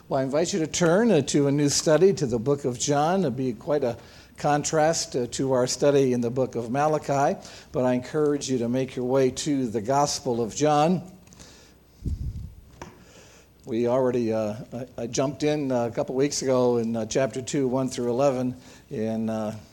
Well, I invite you to turn to a new study to the book of John. It'll be quite a contrast to our study in the book of Malachi, but I encourage you to make your way to the Gospel of John. We already, I jumped in a couple weeks ago in chapter 2, 1 through 11, and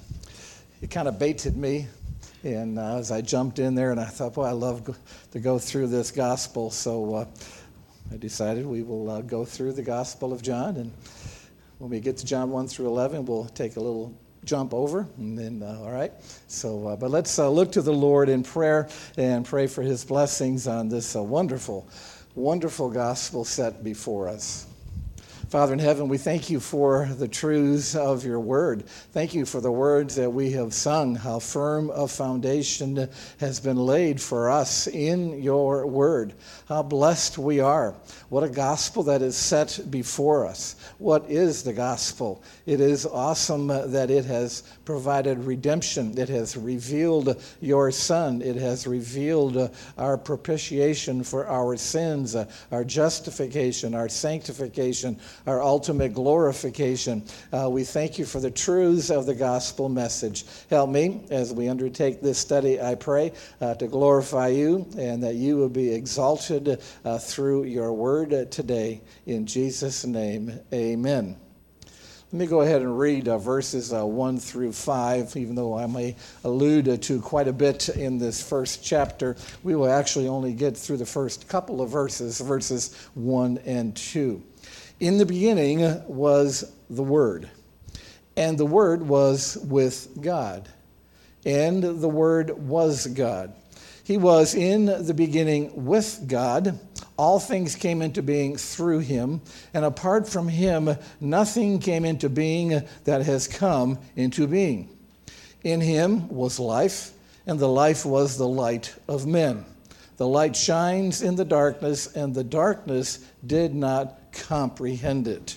it kind of baited me. And as I jumped in there, and I thought, boy, I love to go through this gospel, so I decided we will go through the Gospel of John, and when we get to John 1 through 11, we'll take a little jump over, and then, all right. So, but let's look to the Lord in prayer and pray for his blessings on this wonderful gospel set before us. Father in heaven, we thank you for the truths of your word. Thank you for the words that we have sung, how firm a foundation has been laid for us in your word. How blessed we are. What a gospel that is set before us. What is the gospel? It is awesome that it has provided redemption. It has revealed your Son. It has revealed our propitiation for our sins, our justification, our sanctification, our ultimate glorification. We thank you for the truths of the gospel message. Help me as we undertake this study, I pray, to glorify you and that you will be exalted through your word today. In Jesus' name, amen. Let me go ahead and read verses 1 through 5, even though I may allude to quite a bit in this first chapter. We will actually only get through the first couple of verses 1 and 2. In the beginning was the Word, and the Word was with God, and the Word was God. He was in the beginning with God. All things came into being through him, and apart from him, nothing came into being that has come into being. In him was life, and the life was the light of men. The light shines in the darkness, and the darkness did not comprehend it.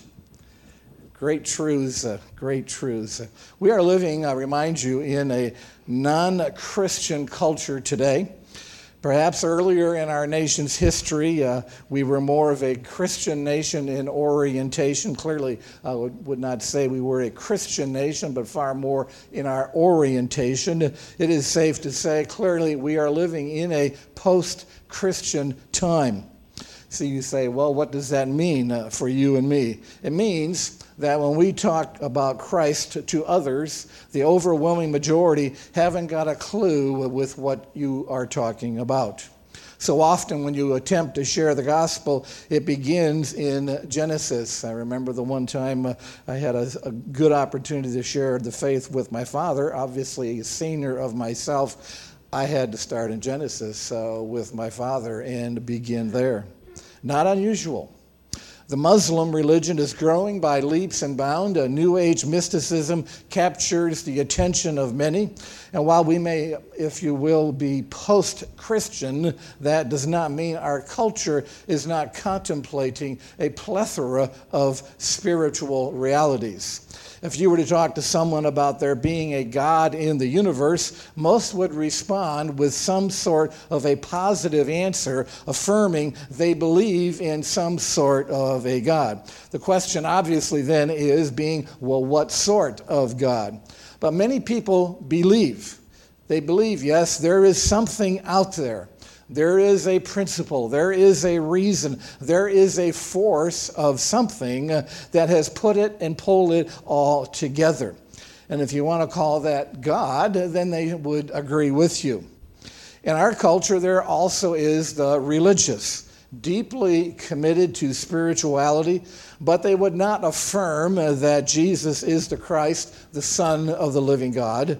Great truths, great truths. We are living, I remind you, in a non-Christian culture today. Perhaps earlier in our nation's history, we were more of a Christian nation in orientation. Clearly, I would not say we were a Christian nation, but far more in our orientation. It is safe to say, clearly, we are living in a post-Christian time. So you say, well, what does that mean for you and me? It means that when we talk about Christ to others, the overwhelming majority haven't got a clue with what you are talking about. So often when you attempt to share the gospel, it begins in Genesis. I remember the one time I had a good opportunity to share the faith with my father, obviously a senior of myself. I had to start in Genesis with my father and begin there. Not unusual. The Muslim religion is growing by leaps and bounds. A New Age mysticism captures the attention of many. And while we may, if you will, be post-Christian, that does not mean our culture is not contemplating a plethora of spiritual realities. If you were to talk to someone about there being a God in the universe, most would respond with some sort of a positive answer, affirming they believe in some sort of a God. The question obviously then is well, what sort of God? But many people believe. They believe, yes, there is something out there. There is a principle, there is a reason, there is a force of something that has put it and pulled it all together. And if you want to call that God, then they would agree with you. In our culture, there also is the religious, deeply committed to spirituality, but they would not affirm that Jesus is the Christ, the Son of the living God.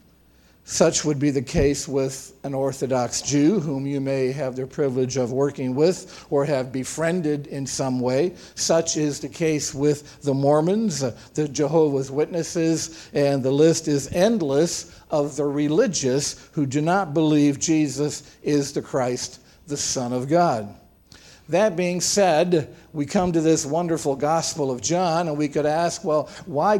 Such would be the case with an Orthodox Jew, whom you may have the privilege of working with or have befriended in some way. Such is the case with the Mormons, the Jehovah's Witnesses, and the list is endless of the religious who do not believe Jesus is the Christ, the Son of God. That being said, we come to this wonderful Gospel of John, and we could ask, well, why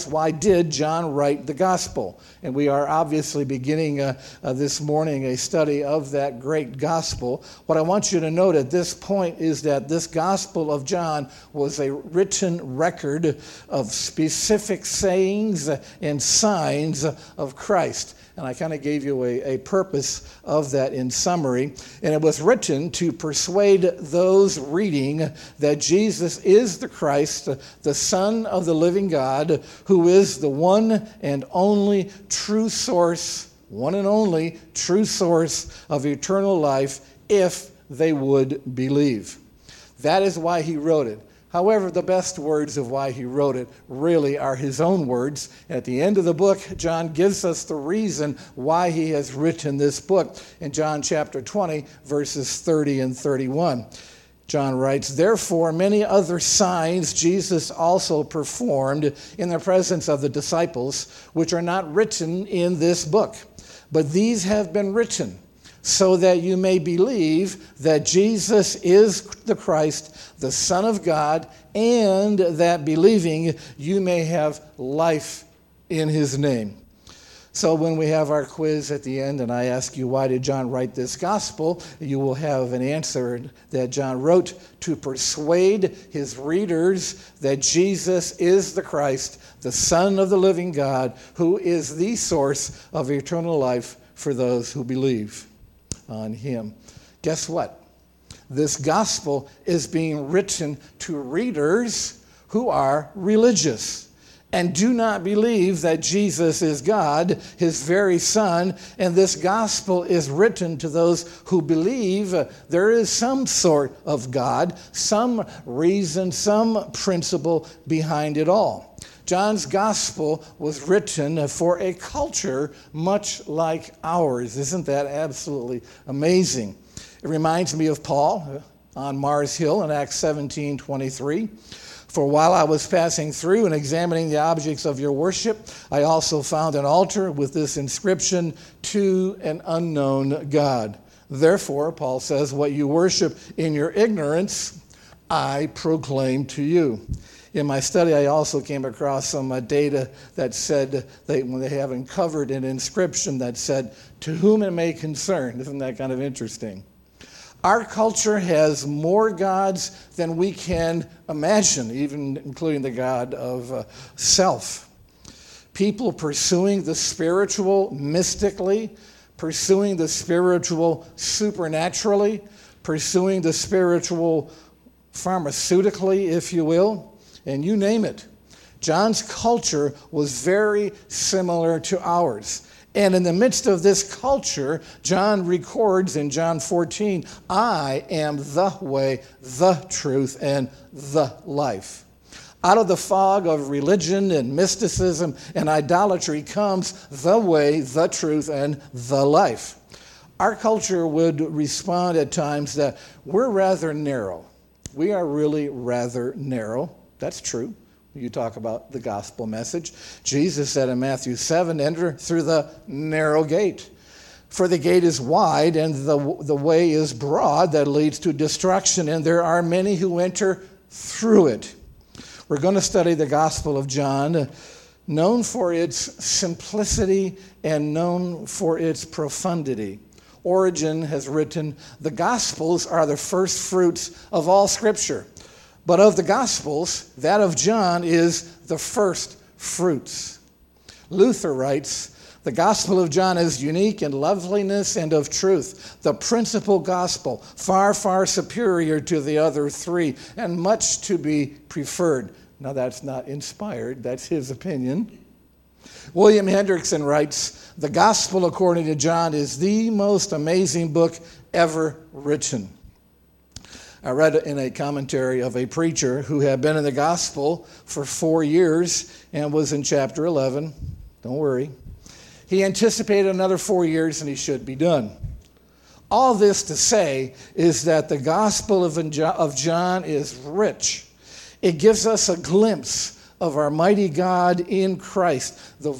did John write the Gospel? And we are obviously beginning this morning a study of that great Gospel. What I want you to note at this point is that this Gospel of John was a written record of specific sayings and signs of Christ. And I kind of gave you a purpose of that in summary. And it was written to persuade those reading that Jesus is the Christ, the Son of the living God, who is the one and only true source, one and only true source of eternal life, if they would believe. That is why he wrote it. However, the best words of why he wrote it really are his own words. At the end of the book, John gives us the reason why he has written this book in John chapter 20, verses 30 and 31. John writes, "Therefore, many other signs Jesus also performed in the presence of the disciples, which are not written in this book. But these have been written, so that you may believe that Jesus is the Christ, the Son of God, and that believing you may have life in his name." So when we have our quiz at the end and I ask you, why did John write this gospel, you will have an answer that John wrote to persuade his readers that Jesus is the Christ, the Son of the living God, who is the source of eternal life for those who believe on him. Guess what? This gospel is being written to readers who are religious and do not believe that Jesus is God, his very Son. And this gospel is written to those who believe there is some sort of God, some reason, some principle behind it all. John's gospel was written for a culture much like ours. Isn't that absolutely amazing? It reminds me of Paul on Mars Hill in Acts 17:23. "For while I was passing through and examining the objects of your worship, I also found an altar with this inscription, 'To an unknown God.' Therefore," Paul says, "what you worship in your ignorance, I proclaim to you." In my study, I also came across some data that said when they have uncovered an inscription that said, "To whom it may concern." Isn't that kind of interesting? Our culture has more gods than we can imagine, even including the God of self. People pursuing the spiritual mystically, pursuing the spiritual supernaturally, pursuing the spiritual pharmaceutically, if you will, and you name it. John's culture was very similar to ours. And in the midst of this culture, John records in John 14, "I am the way, the truth, and the life." Out of the fog of religion and mysticism and idolatry comes the way, the truth, and the life. Our culture would respond at times that we're rather narrow. We are really rather narrow. That's true. You talk about the gospel message. Jesus said in Matthew 7, "Enter through the narrow gate. For the gate is wide and the way is broad that leads to destruction, and there are many who enter through it." We're going to study the Gospel of John, known for its simplicity and known for its profundity. Origen has written, "The Gospels are the first fruits of all Scripture. But of the Gospels, that of John is the first fruits." Luther writes, "The Gospel of John is unique in loveliness and of truth, the principal gospel, far, far superior to the other three, and much to be preferred." Now that's not inspired, that's his opinion. William Hendrickson writes, "The Gospel according to John is the most amazing book ever written." I read in a commentary of a preacher who had been in the gospel for 4 years and was in chapter 11. Don't worry. He anticipated another 4 years and he should be done. All this to say is that the gospel of John is rich. It gives us a glimpse of our mighty God in Christ. The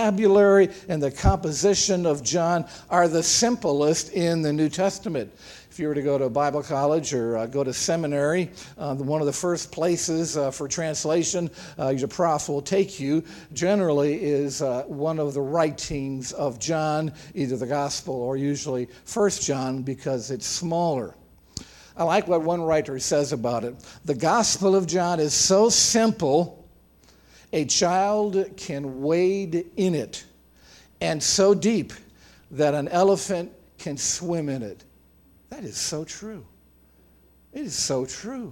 vocabulary and the composition of John are the simplest in the New Testament. If If you were to go to Bible college or go to seminary, one of the first places for translation your prof will take you generally is one of the writings of John, either the Gospel or usually 1 John, because it's smaller. I like what one writer says about it. The Gospel of John is so simple, a child can wade in it, and so deep that an elephant can swim in it. That is so true. It is so true.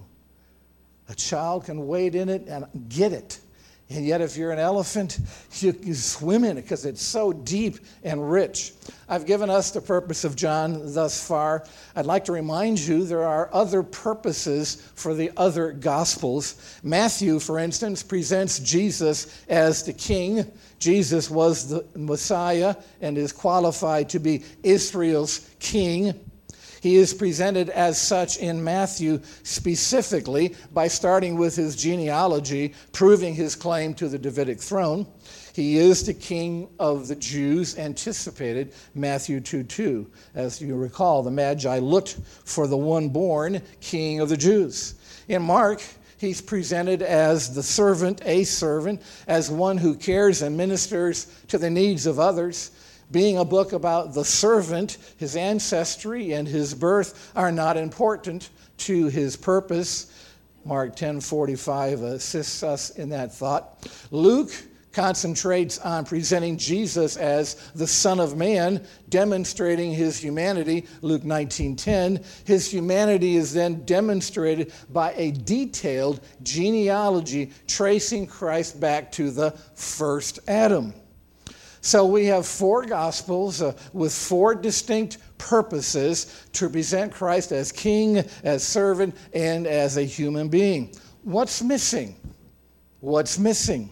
A child can wade in it and get it. And yet if you're an elephant, you swim in it because it's so deep and rich. I've given us the purpose of John thus far. I'd like to remind you there are other purposes for the other Gospels. Matthew, for instance, presents Jesus as the king. Jesus was the Messiah and is qualified to be Israel's king. He is presented as such in Matthew specifically by starting with his genealogy, proving his claim to the Davidic throne. He is the king of the Jews, anticipated, Matthew 2:2. As you recall, the Magi looked for the one born king of the Jews. In Mark, he's presented as the servant, a servant, as one who cares and ministers to the needs of others. Being a book about the servant, his ancestry and his birth are not important to his purpose. Mark 10:45 assists us in that thought. Luke concentrates on presenting Jesus as the Son of Man, demonstrating his humanity. Luke 19:10. His humanity is then demonstrated by a detailed genealogy tracing Christ back to the first Adam. So we have four Gospels with four distinct purposes to present Christ as king, as servant, and as a human being. What's missing? What's missing?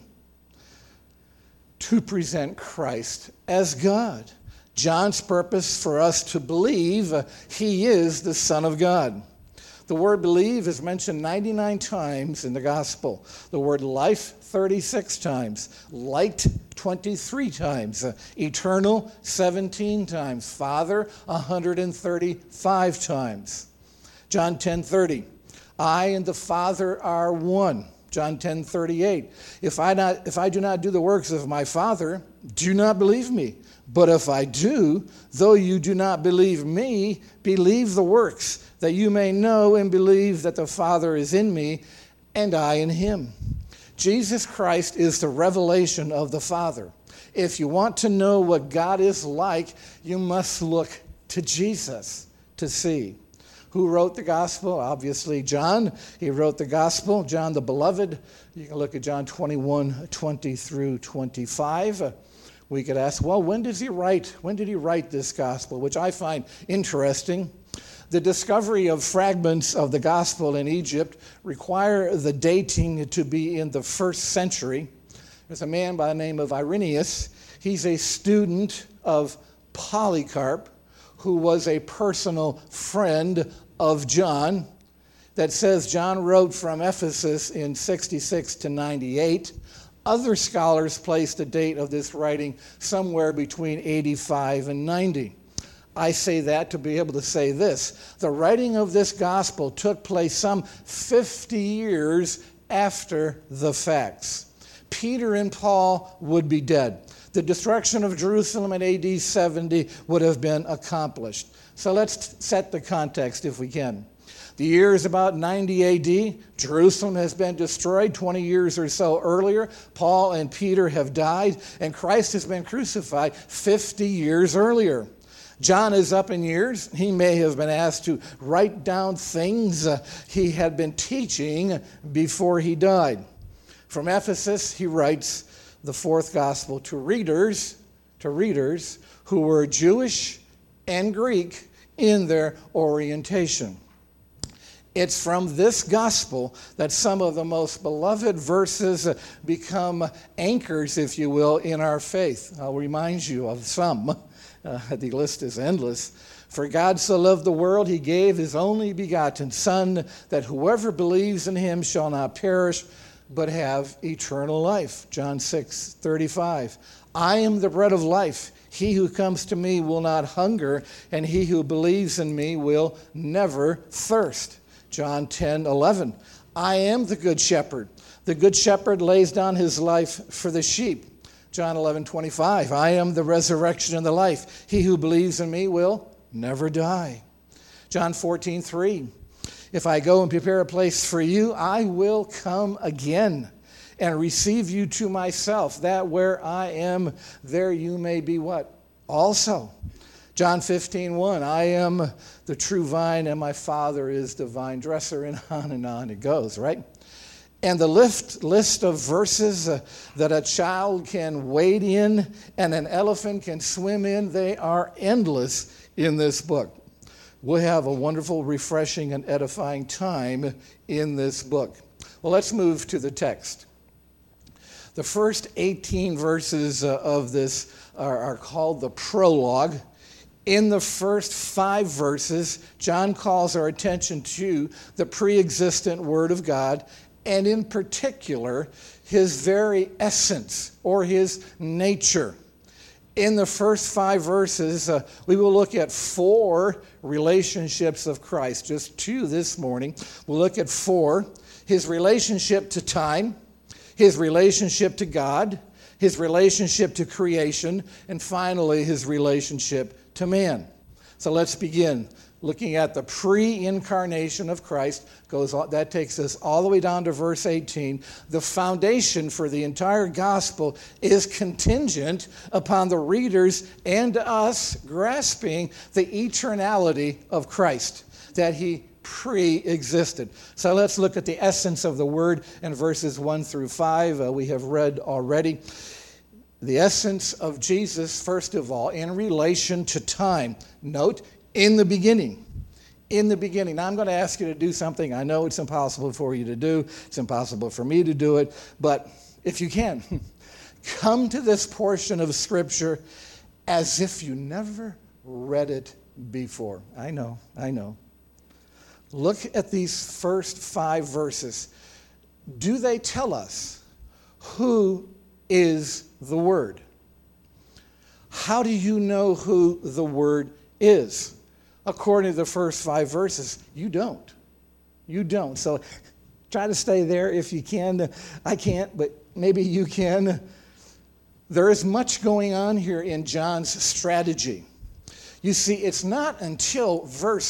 To present Christ as God. John's purpose for us to believe he is the Son of God. The word believe is mentioned 99 times in the gospel. The word life, 36 times. Light, 23 times. Eternal, 17 times. Father, 135 times. John 10:30. I and the Father are one. John 10:38. If I do not do the works of my Father, do not believe me. But if I do, though you do not believe me, believe the works, that you may know and believe that the Father is in me and I in him. Jesus Christ is the revelation of the Father. If you want to know what God is like, you must look to Jesus to see. Who wrote the gospel? Obviously John. He wrote the gospel, John the beloved. You can look at John 21:20 through 25. We could ask, well, when did he write this gospel? Which I find interesting. The discovery of fragments of the gospel in Egypt require the dating to be in the 1st century. There's a man by the name of Irenaeus. He's a student of Polycarp, who was a personal friend of John. That says John wrote from Ephesus in 66 to 98. Other scholars place the date of this writing somewhere between 85 and 90. I say that to be able to say this. The writing of this gospel took place some 50 years after the facts. Peter and Paul would be dead. The destruction of Jerusalem in AD 70 would have been accomplished. So let's set the context if we can. The year is about 90 AD. Jerusalem has been destroyed 20 years or so earlier. Paul and Peter have died, and Christ has been crucified 50 years earlier. John is up in years. He may have been asked to write down things he had been teaching before he died. From Ephesus, he writes the 4th gospel to readers who were Jewish and Greek in their orientation. It's from this gospel that some of the most beloved verses become anchors, if you will, in our faith. I'll remind you of some. The list is endless. For God so loved the world, he gave his only begotten Son, that whoever believes in him shall not perish, but have eternal life. John 6:35. I am the bread of life. He who comes to me will not hunger, and he who believes in me will never thirst. John 10:11. I am the good shepherd. The good shepherd lays down his life for the sheep. John 11:25. I am the resurrection and the life. He who believes in me will never die. John 14:3. If I go and prepare a place for you, I will come again and receive you to myself, that where I am, there you may be what? Also. John 15:1, I am the true vine and my Father is the vine dresser, and on it goes, right? And the list of verses that a child can wade in and an elephant can swim in, they are endless in this book. We'll have a wonderful, refreshing, and edifying time in this book. Well, let's move to the text. The first 18 verses of this are called the prologue. In the first 5 verses, John calls our attention to the pre-existent Word of God, and in particular, his very essence or his nature. In the first 5 verses, we will look at 4 relationships of Christ, just 2 this morning. We'll look at 4, his relationship to time, his relationship to God, his relationship to creation, and finally, his relationship to man. So let's begin. Looking at the pre-incarnation of Christ, that takes us all the way down to verse 18. The foundation for the entire gospel is contingent upon the readers and us grasping the eternality of Christ, that he pre-existed. So let's look at the essence of the word in verses 1 through 5. We have read already. The essence of Jesus, first of all, in relation to time. Note, in the beginning. In the beginning. Now I'm going to ask you to do something I know it's impossible for you to do. It's impossible for me to do it. But if you can, come to this portion of Scripture as if you never read it before. I know. Look at these first 5 verses. Do they tell us who is the Word? How do you know who the Word is? According to the first 5 verses, you don't. You don't. So try to stay there if you can. I can't, but maybe you can. There is much going on here in John's strategy. You see, it's not until verse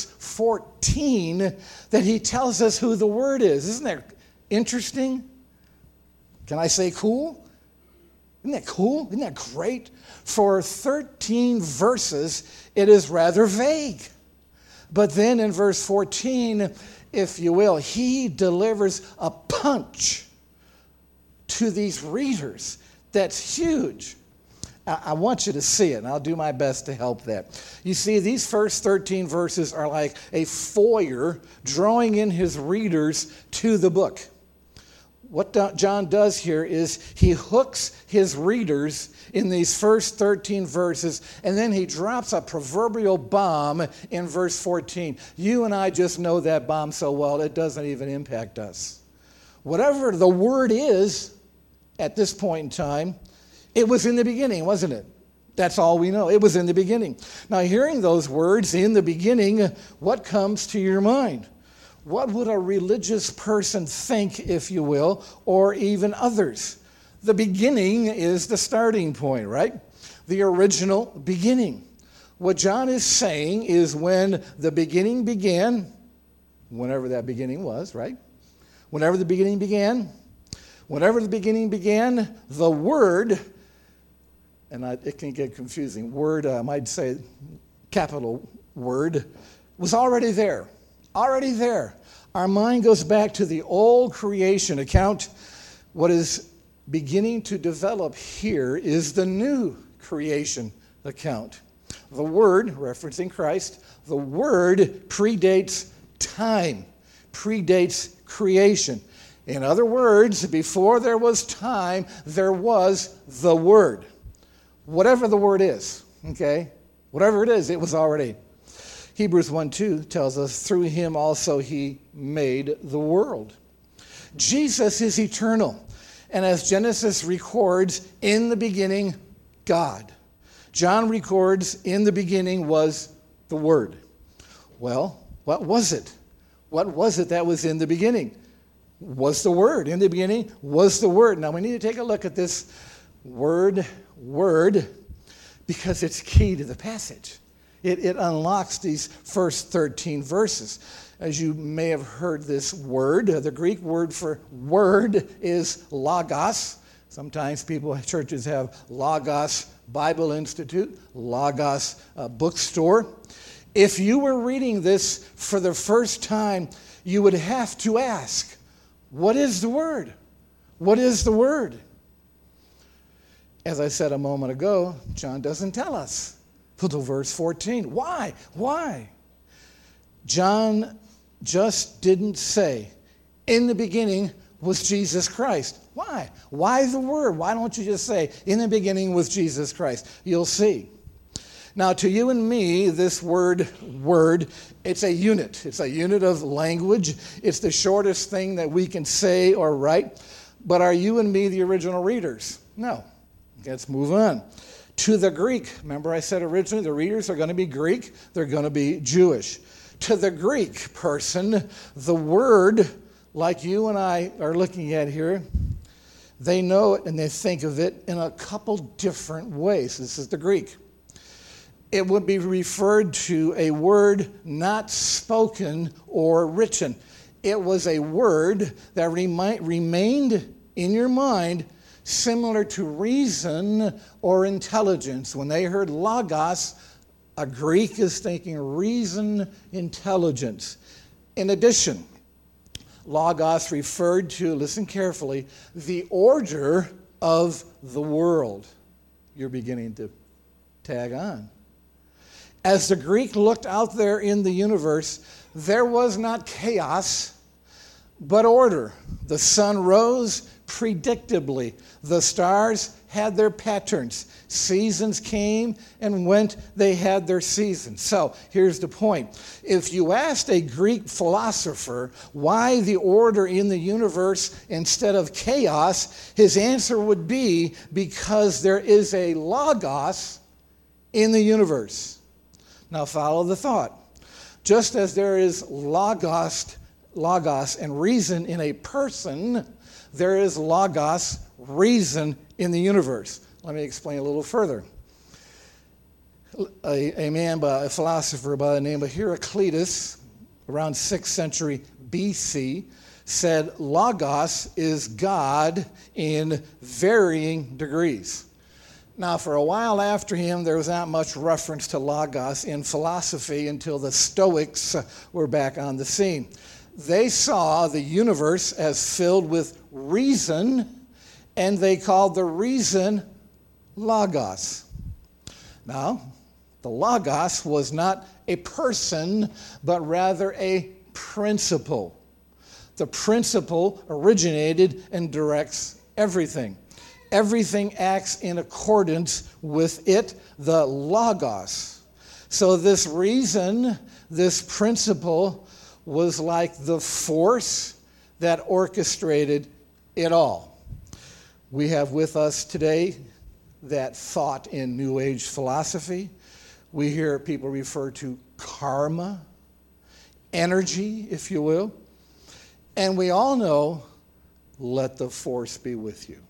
14 that he tells us who the Word is. Isn't that interesting? Can I say cool? Isn't that cool? Isn't that great? For 13 verses, it is rather vague. But then in verse 14, if you will, he delivers a punch to these readers that's huge. I want you to see it, and I'll do my best to help that. You see, these first 13 verses are like a foyer drawing in his readers to the book. What John does here is he hooks his readers in these first 13 verses, and then he drops a proverbial bomb in verse 14. You and I just know that bomb so well, it doesn't even impact us. Whatever the Word is at this point in time, it was in the beginning, wasn't it? That's all we know. It was in the beginning. Now, hearing those words, in the beginning, what comes to your mind? What would a religious person think, if you will, or even others? The beginning is the starting point, right? The original beginning. What John is saying is when the beginning began, whenever that beginning was, right? Whenever the beginning began, the Word, and it can get confusing, word, I might say capital Word, was already there. Already there. Our mind goes back to the old creation account. What is beginning to develop here is the new creation account. The Word, referencing Christ, the Word predates time, predates creation. In other words, before there was time, there was the Word. Whatever the Word is, okay? Whatever it is, it was already. Hebrews 1:2 tells us, through him also he made the world. Jesus is eternal. And as Genesis records, in the beginning, God. John records, in the beginning was the Word. Well, what was it? What was it that was in the beginning? Was the Word. In the beginning was the Word. Now we need to take a look at this word, because it's key to the passage. It unlocks these first 13 verses. As you may have heard this word, the Greek word for word is logos. Sometimes churches have Logos Bible Institute, Logos bookstore. If you were reading this for the first time, you would have to ask, what is the word? What is the word? As I said a moment ago, John doesn't tell us. Until verse 14. Why? Why? John just didn't say, in the beginning was Jesus Christ. Why? Why the Word? Why don't you just say, in the beginning was Jesus Christ? You'll see. Now, to you and me, this word, it's a unit. It's a unit of language. It's the shortest thing that we can say or write. But are you and me the original readers? No. Let's move on. To the Greek, remember I said originally the readers are going to be Greek, they're going to be Jewish. To the Greek person, the word, like you and I are looking at here, they know it and they think of it in a couple different ways. This is the Greek. It would be referred to a word not spoken or written. It was a word that remained in your mind, similar to reason or intelligence. When they heard logos, a Greek is thinking reason, intelligence. In addition, logos referred to, listen carefully, the order of the world. You're beginning to tag on. As the Greek looked out there in the universe, there was not chaos, but order. The sun rose predictably. The stars had their patterns. Seasons came and went. They had their seasons. So here's the point. If you asked a Greek philosopher why the order in the universe instead of chaos, his answer would be because there is a logos in the universe. Now follow the thought. Just as there is logos and reason in a person, there is logos, reason, in the universe. Let me explain a little further. A philosopher by the name of Heraclitus, around 6th century BC, said logos is God in varying degrees. Now, for a while after him, there was not much reference to logos in philosophy until the Stoics were back on the scene. They saw the universe as filled with reason, and they called the reason logos. Now, the logos was not a person, but rather a principle. The principle originated and directs everything. Everything acts in accordance with it, the logos. So this reason, this principle, was like the force that orchestrated it all. We have with us today that thought in New Age philosophy. We hear people refer to karma, energy, if you will. And we all know, let the force be with you.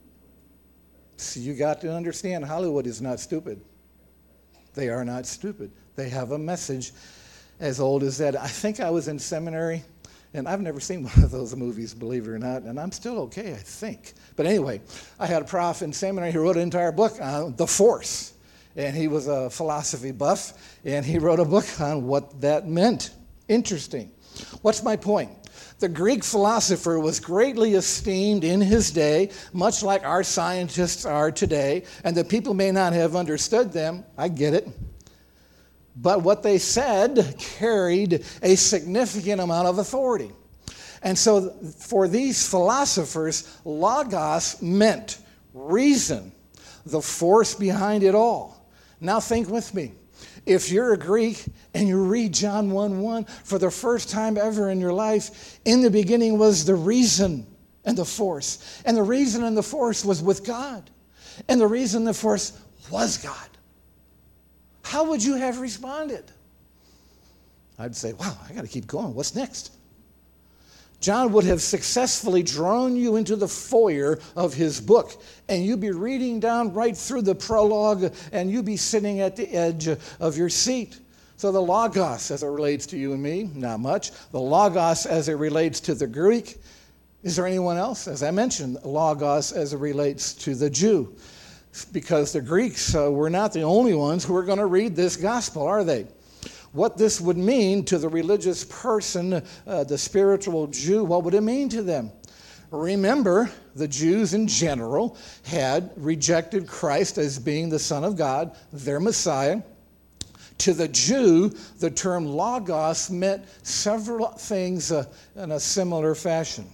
So you got to understand, Hollywood is not stupid. They are not stupid. They have a message as old as that. I think I was in seminary, and I've never seen one of those movies, believe it or not, and I'm still okay, I think. But anyway, I had a prof in seminary who wrote an entire book on the force, and he was a philosophy buff, and he wrote a book on what that meant. Interesting. What's my point? The Greek philosopher was greatly esteemed in his day, much like our scientists are today, and the people may not have understood them. I get it. But what they said carried a significant amount of authority. And so for these philosophers, logos meant reason, the force behind it all. Now think with me. If you're a Greek and you read John 1:1 for the first time ever in your life, in the beginning was the reason and the force. And the reason and the force was with God. And the reason the force was God. How would you have responded? I'd say, wow, I got to keep going. What's next? John would have successfully drawn you into the foyer of his book, and you'd be reading down right through the prologue, and you'd be sitting at the edge of your seat. So the Logos, as it relates to you and me, not much. The Logos, as it relates to the Greek. Is there anyone else? As I mentioned, Logos, as it relates to the Jew. Because the Greeks were not the only ones who were going to read this gospel, are they? What this would mean to the religious person, the spiritual Jew, what would it mean to them? Remember, the Jews in general had rejected Christ as being the Son of God, their Messiah. To the Jew, the term logos meant several things in a similar fashion.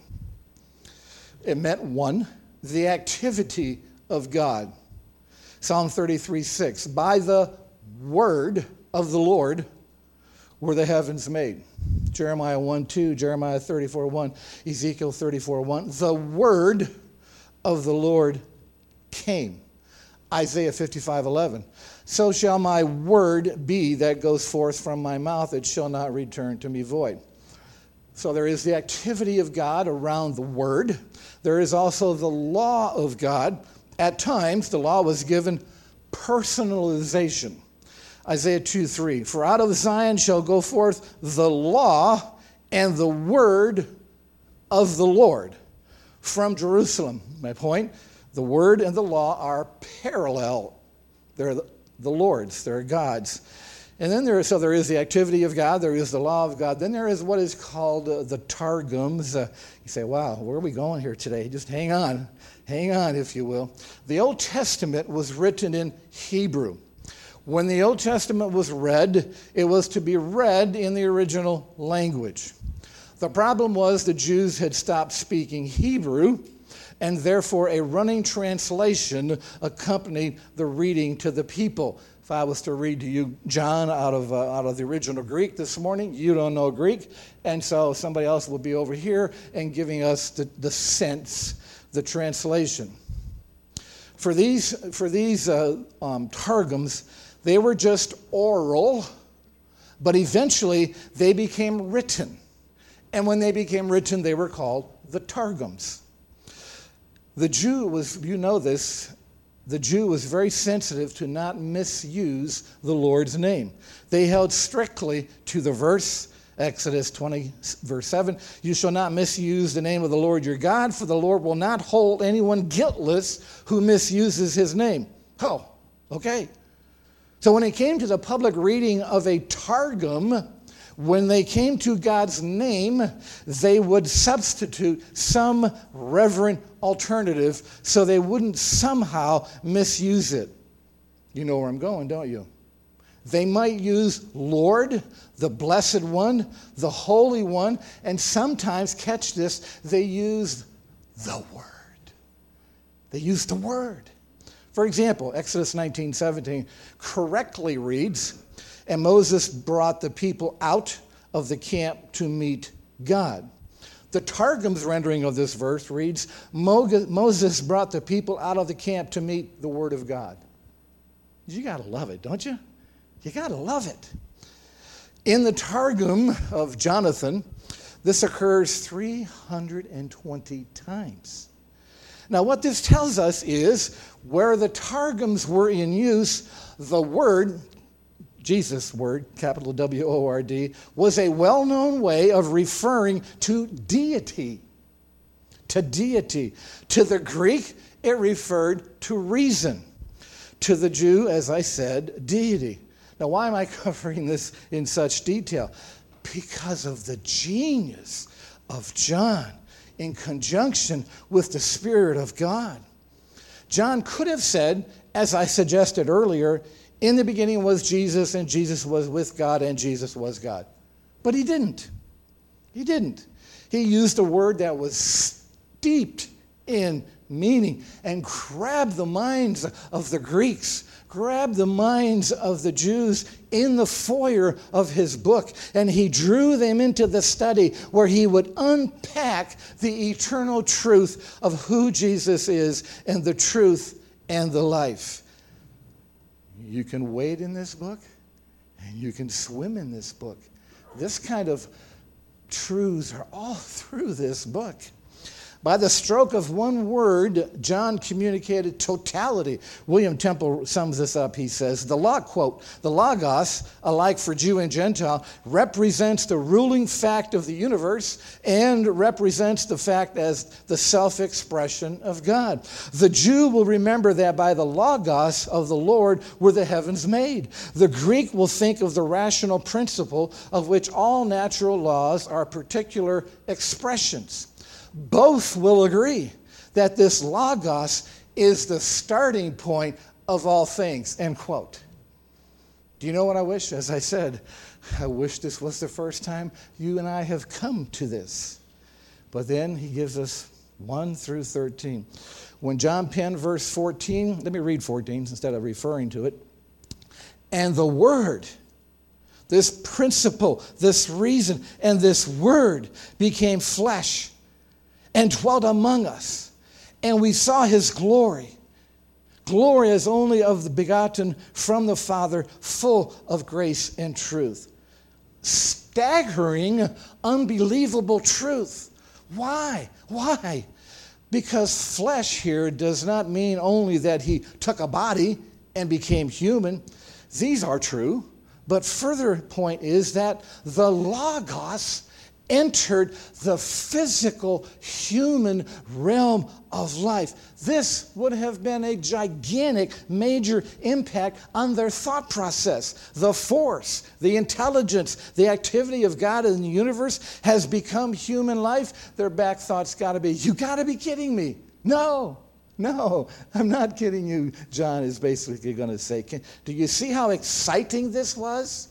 It meant, one, the activity of God. Psalm 33:6, by the word of the Lord were the heavens made. Jeremiah 1:2, Jeremiah 34:1, Ezekiel 34:1. The word of the Lord came. Isaiah 55:11. So shall my word be that goes forth from my mouth. It shall not return to me void. So there is the activity of God around the word. There is also the law of God. At times, the law was given personalization. Isaiah 2:3, for out of Zion shall go forth the law and the word of the Lord from Jerusalem. My point, the word and the law are parallel. They're the Lord's, they're God's. And then there is the activity of God, there is the law of God. Then there is what is called the Targums. You say, wow, where are we going here today? Just hang on, if you will. The Old Testament was written in Hebrew. When the Old Testament was read, it was to be read in the original language. The problem was the Jews had stopped speaking Hebrew, and therefore a running translation accompanied the reading to the people. If I was to read to you, John, out of the original Greek this morning, you don't know Greek, and so somebody else will be over here and giving us the sense, the translation. For these Targums, they were just oral, but eventually they became written. And when they became written, they were called the Targums. The Jew was, you know this, the Jew was very sensitive to not misuse the Lord's name. They held strictly to the verse, Exodus 20, verse 7, you shall not misuse the name of the Lord your God, for the Lord will not hold anyone guiltless who misuses his name. Oh, okay. So when it came to the public reading of a Targum, when they came to God's name, they would substitute some reverent alternative so they wouldn't somehow misuse it. You know where I'm going, don't you? They might use Lord, the Blessed One, the Holy One, and sometimes, catch this, they used the Word. They used the Word. For example, Exodus 19:17 correctly reads, and Moses brought the people out of the camp to meet God. The Targum's rendering of this verse reads, Moses brought the people out of the camp to meet the Word of God. You got to love it, don't you? You got to love it. In the Targum of Jonathan, this occurs 320 times. Now, what this tells us is where the Targums were in use, the word, Jesus' word, capital W-O-R-D, was a well-known way of referring to deity. To deity. To the Greek, it referred to reason. To the Jew, as I said, deity. Now, why am I covering this in such detail? Because of the genius of John in conjunction with the Spirit of God. John could have said, as I suggested earlier, in the beginning was Jesus, and Jesus was with God, and Jesus was God. But he didn't. He didn't. He used a word that was steeped in meaning and grabbed the minds of the Greeks, grabbed the minds of the Jews in the foyer of his book, and he drew them into the study where he would unpack the eternal truth of who Jesus is and the truth and the life. You can wade in this book, and you can swim in this book. This kind of truths are all through this book. By the stroke of one word, John communicated totality. William Temple sums this up. He says, quote, the Logos, alike for Jew and Gentile, represents the ruling fact of the universe and represents the fact as the self-expression of God. The Jew will remember that by the Logos of the Lord were the heavens made. The Greek will think of the rational principle of which all natural laws are particular expressions. Both will agree that this Logos is the starting point of all things, end quote. Do you know what I wish? As I said, I wish this was the first time you and I have come to this. But then he gives us 1 through 13. When John penned verse 14, let me read 14 instead of referring to it. And the Word, this principle, this reason, and this Word became flesh and dwelt among us, and we saw his glory. Glory as only of the begotten from the Father, full of grace and truth. Staggering, unbelievable truth. Why? Why? Because flesh here does not mean only that he took a body and became human. These are true, but further point is that the Logos entered the physical human realm of life. This would have been a gigantic, major impact on their thought process. The force, the intelligence, the activity of God in the universe has become human life. Their back thought's got to be, you got to be kidding me. No, I'm not kidding you, John is basically going to say. Do you see how exciting this was?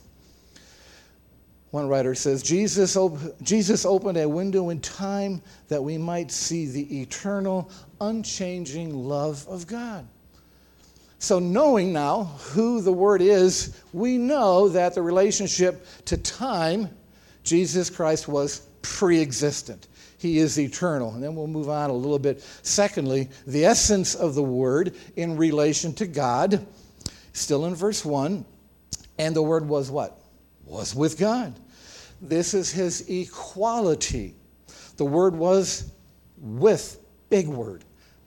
One writer says, Jesus opened a window in time that we might see the eternal, unchanging love of God. So knowing now who the Word is, we know that the relationship to time, Jesus Christ was pre-existent. He is eternal. And then we'll move on a little bit. Secondly, the essence of the Word in relation to God, still in verse 1, and the Word was what? Was with God. This is his equality. The Word was with, big word,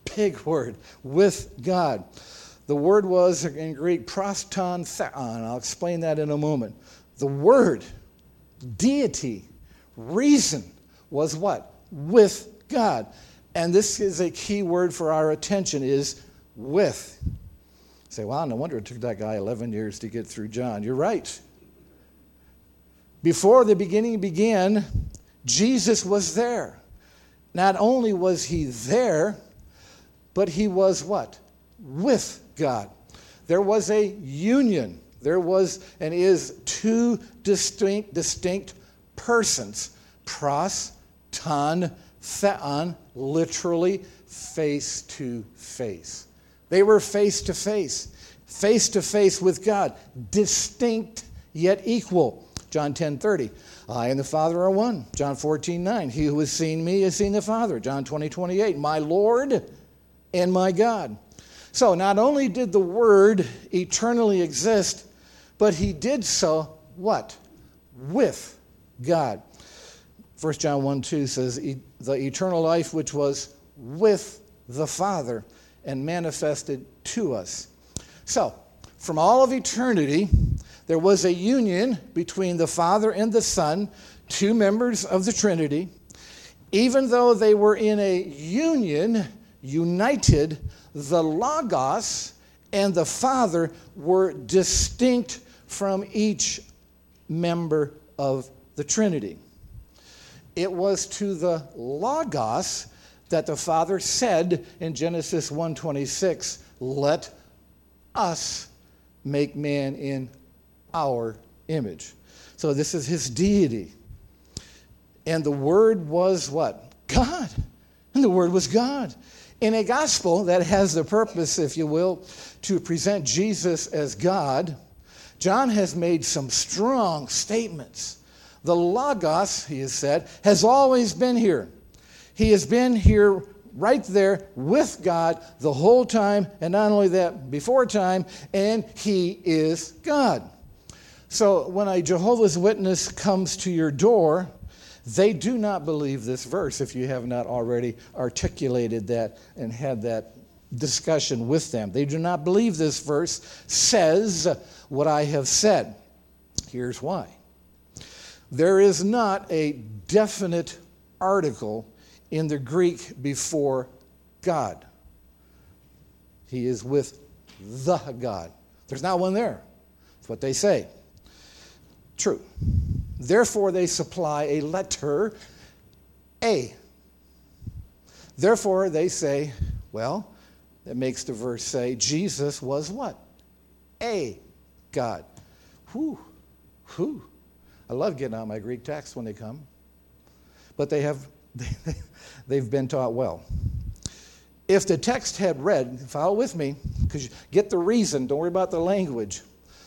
with God. The word was in Greek proston theon. I'll explain that in a moment. The Word, deity, reason, was what? With God. And this is a key word for our attention, is with. You say, wow, no wonder it took that guy 11 years to get through John. You're right. Before the beginning began, Jesus was there. Not only was he there, but he was what? With God. There was a union. There was and is two distinct persons. Pros, ton, theon, literally face to face. They were face to face with God. Distinct yet equal. John 10:30, I and the Father are one. John 14:9, he who has seen me has seen the Father. John 20:28, my Lord and my God. So not only did the Word eternally exist, but he did so, what? With God. 1 John 1:2 says, the eternal life which was with the Father and manifested to us. So, from all of eternity, there was a union between the Father and the Son, two members of the Trinity. Even though they were in a union, united, the Logos and the Father were distinct from each member of the Trinity. It was to the Logos that the Father said in Genesis 1:26, let us make man in our image. So this is his deity. And the Word was what? God. And the Word was God. In a gospel that has the purpose, if you will, to present Jesus as God, John has made some strong statements. The Logos, he has said, has always been here. He has been here right there with God the whole time, and not only that, before time, and he is God. So when a Jehovah's Witness comes to your door, they do not believe this verse if you have not already articulated that and had that discussion with them. They do not believe this verse says what I have said. Here's why. There is not a definite article in the Greek before God. He is with the God. There's not one there. That's what they say. True. Therefore, they supply a letter A. Therefore, they say, well, that makes the verse say Jesus was what? A God. Whew. Whew. I love getting out my Greek text when they come. But they've been taught well. If the text had read, follow with me, because get the reason, don't worry about the language.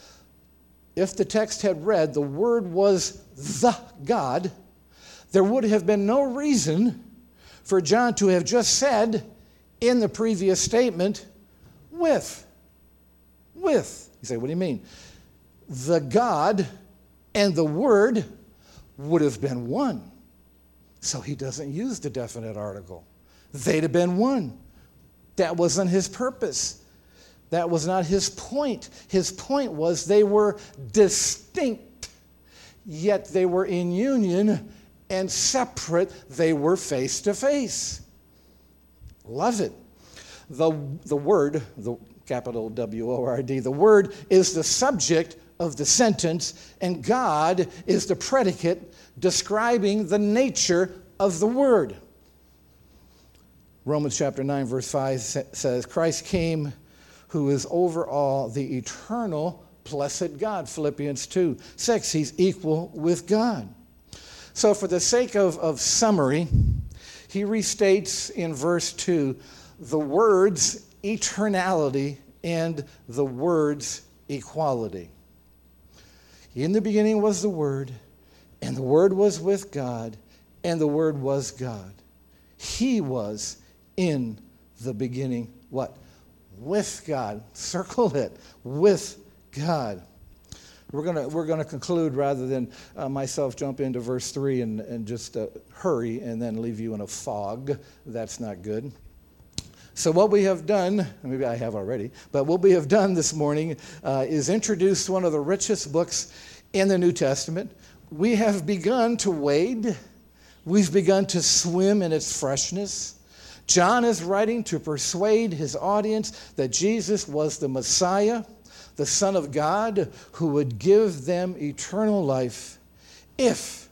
If the text had read, the word was the God, there would have been no reason for John to have just said in the previous statement, with. You say, what do you mean? The God and the Word would have been one. So he doesn't use the definite article. They'd have been one. That wasn't his purpose. That was not his point. His point was they were distinct, yet they were in union, and separate they were face to face. Love it. The word, the capital W-O-R-D, the word is the subject of the sentence, and God is the predicate describing the nature of the word. Romans chapter 9, verse 5 says, Christ came who is over all, the eternal, blessed God. Philippians 2:6, he's equal with God. So for the sake of summary, he restates in verse 2 the words eternality and the words equality. In the beginning was the Word, and the Word was with God, and the Word was God. He was in the beginning, what? With God. Circle it. With God. We're gonna conclude rather than myself jump into verse 3 and just hurry and then leave you in a fog. That's not good. So what we have done, maybe I have already, but what we have done this morning is introduce one of the richest books in the New Testament. We have begun to wade. We've begun to swim in its freshness. John is writing to persuade his audience that Jesus was the Messiah, the Son of God, who would give them eternal life if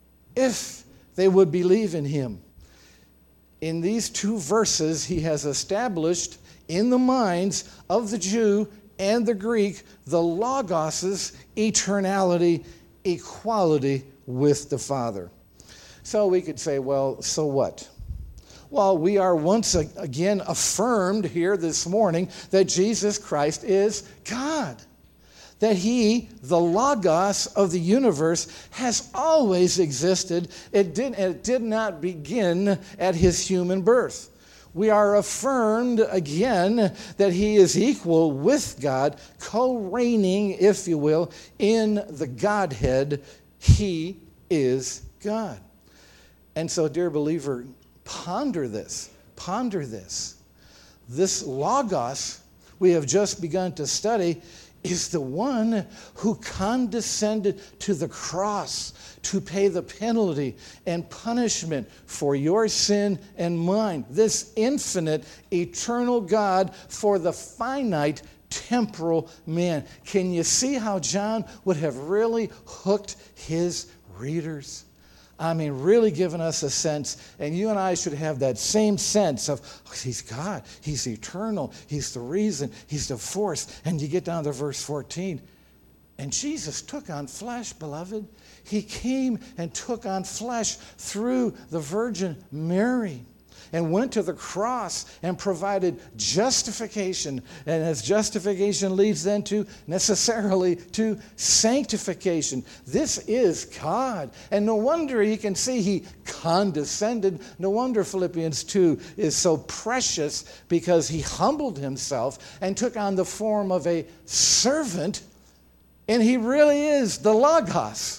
they would believe in him. In these two verses, he has established in the minds of the Jew and the Greek the Logos' eternality, equality with the Father. So we could say, well, so what? Well, we are once again affirmed here this morning that Jesus Christ is God. That he, the Logos of the universe, has always existed. It did not begin at his human birth. We are affirmed again that he is equal with God, co-reigning, if you will, in the Godhead. He is God. And so, dear believer, ponder this. Ponder this. This Logos we have just begun to study is the one who condescended to the cross to pay the penalty and punishment for your sin and mine. This infinite, eternal God for the finite, temporal man. Can you see how John would have really hooked his readers? I mean, really given us a sense, and you and I should have that same sense of, oh, he's God, he's eternal, he's the reason, he's the force. And you get down to verse 14, and Jesus took on flesh, beloved. He came and took on flesh through the Virgin Mary. and went to the cross and provided justification. And as justification leads then to necessarily to sanctification. This is God. And no wonder you can see he condescended. No wonder Philippians 2 is so precious, because he humbled himself and took on the form of a servant. And he really is the Logos.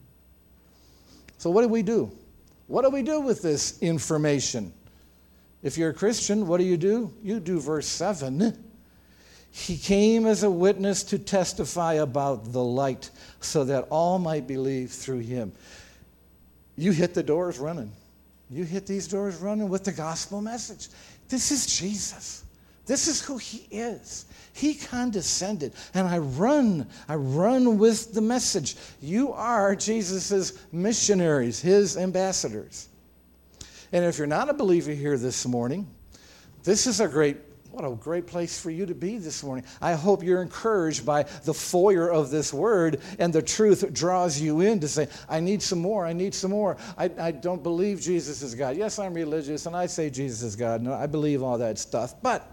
So what do we do? What do we do with this information? If you're a Christian, what do? You do verse 7. He came as a witness to testify about the light, so that all might believe through him. You hit the doors running. You hit these doors running with the gospel message. This is Jesus. This is who he is. He condescended, and I run with the message. You are Jesus' missionaries, his ambassadors. And if you're not a believer here this morning, this is what a great place for you to be this morning. I hope you're encouraged by the foyer of this word, and the truth draws you in to say, I need some more, I need some more. I don't believe Jesus is God. Yes, I'm religious, and I say Jesus is God. No, I believe all that stuff, but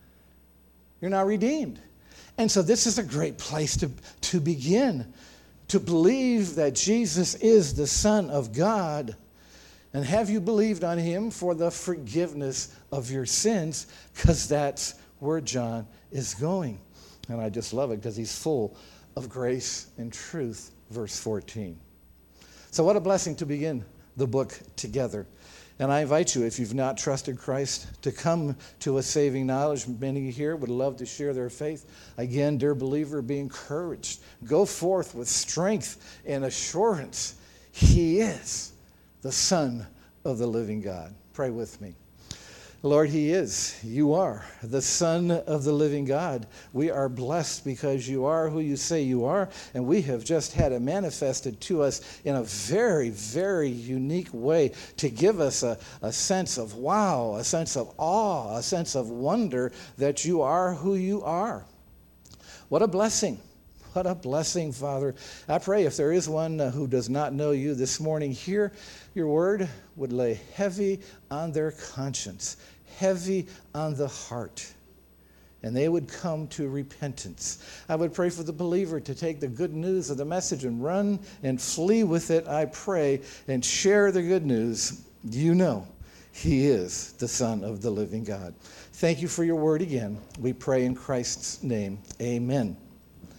you're not redeemed. And so this is a great place to begin, to believe that Jesus is the Son of God. And have you believed on him for the forgiveness of your sins? Because that's where John is going. And I just love it, because he's full of grace and truth. Verse 14. So what a blessing to begin the book together. And I invite you, if you've not trusted Christ, to come to a saving knowledge. Many here would love to share their faith. Again, dear believer, be encouraged. Go forth with strength and assurance. He is the Son of the living God. Pray with me. Lord, you are the Son of the living God. We are blessed because you are who you say you are, and we have just had it manifested to us in a very, very unique way to give us a sense of wow, a sense of awe, a sense of wonder that you are who you are. What a blessing. What a blessing, Father. I pray if there is one who does not know you this morning, hear your word would lay heavy on their conscience, heavy on the heart, and they would come to repentance. I would pray for the believer to take the good news of the message and run and flee with it, I pray, and share the good news. You know he is the Son of the living God. Thank you for your word again. We pray in Christ's name. Amen.